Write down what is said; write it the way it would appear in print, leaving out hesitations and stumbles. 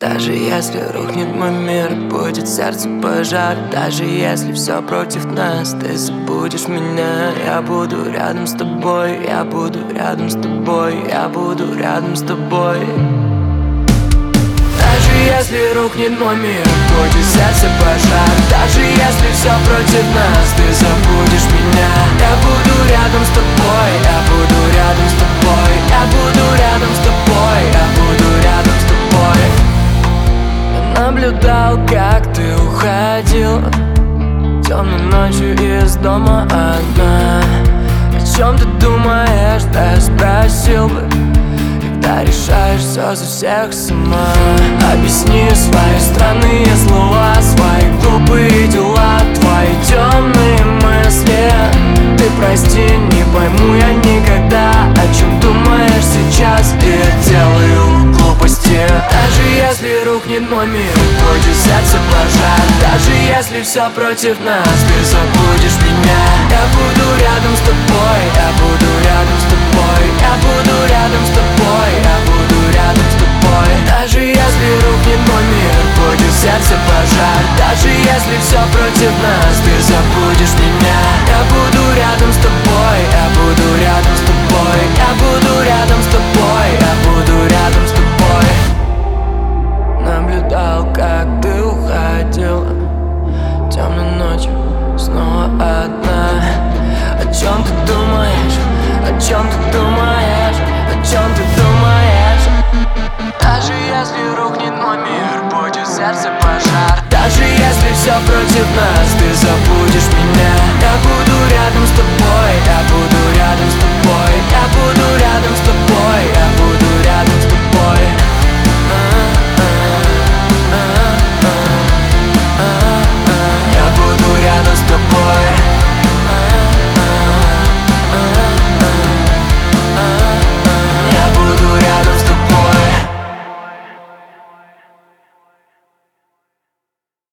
Даже если рухнет мой мир, будет сердце пожар. Даже если все против нас, ты забудешь меня. Я буду рядом с тобой, я буду рядом с тобой, я буду рядом с тобой. Даже если рухнет мой мир, будет сердце пожар. Даже если все против нас, ты забудешь меня. Я буду рядом с тобой, я буду рядом с тобой, я буду рядом с тобой, я буду рядом с тобой. Наблюдал, как ты уходил темной ночью из дома одна. О чем ты думаешь, да я спросил бы, когда решаешь все за всех сама. Объясни свои странные слова, свои глупые дела, твои темные мысли. Ты прости, не пойму я никогда, о чем думаешь сейчас, и я делаю глупости. Даже если рухнет мой мир, будет сердце пожар. Даже если все против нас, ты забудешь меня. Я буду рядом с тобой, я буду рядом с тобой, я буду рядом с тобой, я буду рядом с тобой. Даже если рухнет мой мир, будет сердце пожар. Даже если все против нас, ты забудешь меня. Я буду рядом с тобой, я буду рядом с тобой, я буду рядом с тобой, я буду рядом с тобой. Наблюдал, как ты уходила темной ночью снова одна. О чем ты думаешь? О чем ты думаешь? О чем ты думаешь? Даже если рухнет мой мир, будет сердце пожар. Даже если все против нас, ты забудешь меня. Я буду рядом с тобой, я буду рядом с тобой, я буду рядом с тобой.